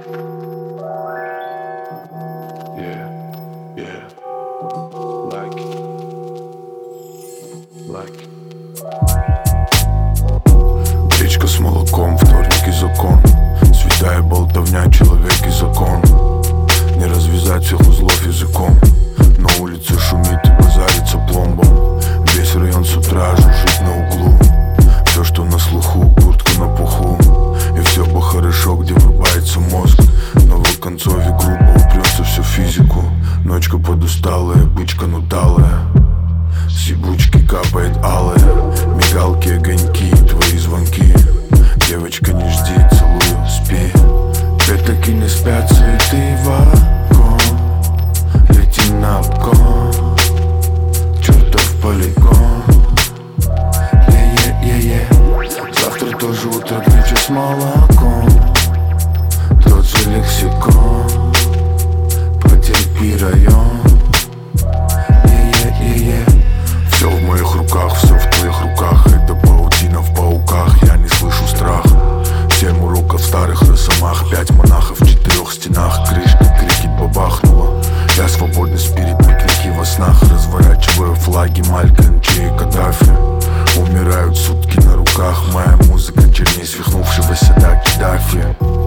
Yeah, yeah. Like. Печка с молоком, вторник и закон. Святая болтовня, человек и закон. Не развязать всех узлов языком. На улице шумит и базарится пломбом. Весь район с утра жужжит на углу. Все, что на слуху, куртка на пуху. И все бы хорошо, где врубается мозг. Но в концове грубо упрется всю физику. Ночка подусталая, бычка нуталая. С ебучки капает алая. Мигалки, огоньки, твои звонки. Девочка, не жди, целую, спи. Пятаки не спят, цветы вагон. Лети на обгон. Чертов полигон. Е-е-е-е. Завтра тоже утро, греча с молоком. Тот же лексикон. Потерпи район. Е-е-е-е. Все в моих руках, все в твоих руках. Это паутина в пауках, я не слышу страх. 7 уроков старых росомах, 5 монахов в 4 стенах. Крышка крикет бабахнула. Я свободный спирит, пикники во снах. Разворачиваю флаги Малька, МЧ и Каддафи. Умирают сутки на руках. Моя музыка черней свихнувшегося Даки Даффи.